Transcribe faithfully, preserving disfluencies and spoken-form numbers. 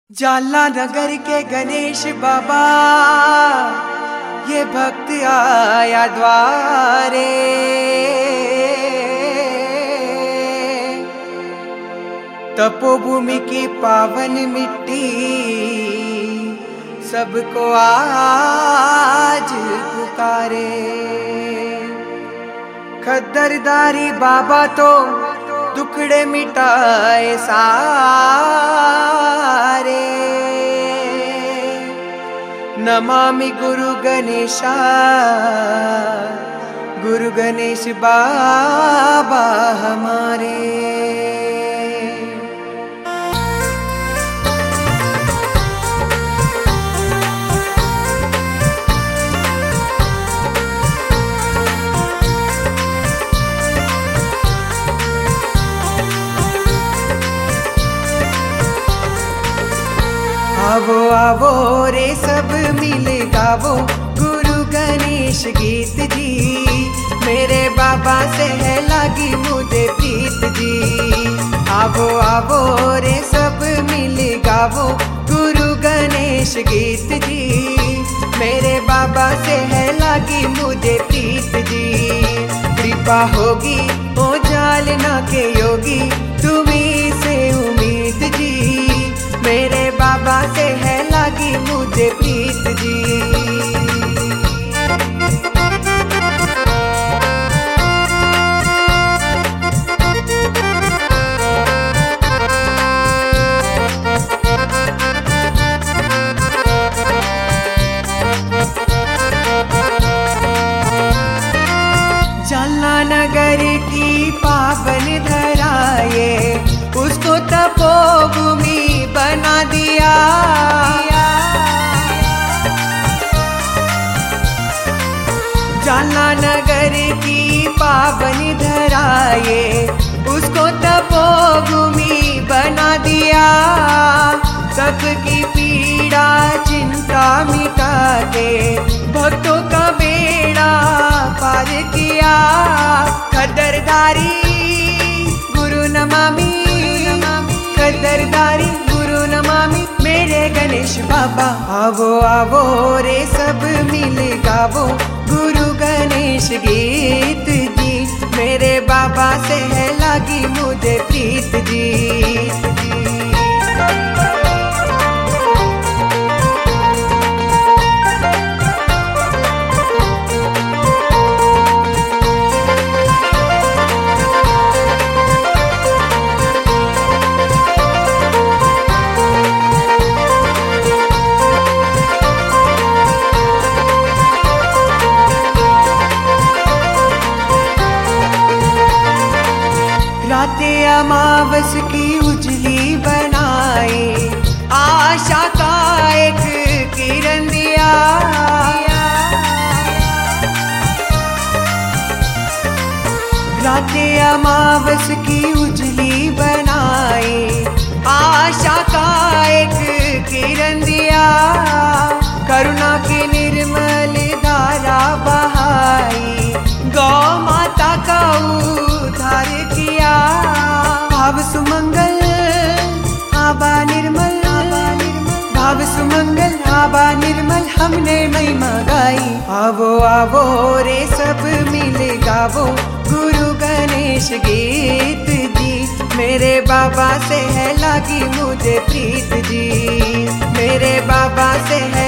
जाला नगर के गणेश बाबा ये भक्त आया द्वारे, तपोभूमि की पावन मिट्टी सबको आज पुकारे। खद्दरदारी बाबा तो टुकड़े मिटाए सारे। नमामि गुरु गणेशा, गुरु गणेश बाबा हमारे। आवो आवो रे सब मिल गावो गुरु गणेश गीत जी, मेरे बाबा से है लगी मुझे प्रीत जी। आवो आवो रे सब मिल गावो गुरु गणेश गीत जी, मेरे बाबा से है लगी मुझे प्रीत जी। कृपा होगी ओ जालना के योगी तुम्हीं से उम्मीद जी, मेरे बाबा से है लगी मुझे प्रीत जी। जाला नगर की पावन धराए उसको तपोभूमि बना दिया। जाला नगर की पावन धराए उसको तपोभूमि बना दिया। सबकी पीड़ा चिंता मिटा के भक्तों का बेड़ा पार किया। खद्दरदारी गुरु नमामि, खद्दरदारी गुरु नमामि मेरे गणेश बाबा। आवो आवो रे सब मिल गावो गुरु गणेश गीत जी, मेरे बाबा से है लगी मुझे प्रीत जी। रातें अमावस की उजली बनाए आशा का एक किरण दिया। रातें अमावस की उजली बनाए आशा का एक किरण दिया। करुणा की निर्मल धारा बहाई गौ माता का उद्धार किया। भाव सुमंगल आबा निर्मल, भाव सुमंगल आबा निर्मल हमने महिमा गाई। आवो आवो रे सब मिल गावो गुरु गणेश गीत जी, मेरे बाबा से है लगी मुझे प्रीत जी, मेरे बाबा से है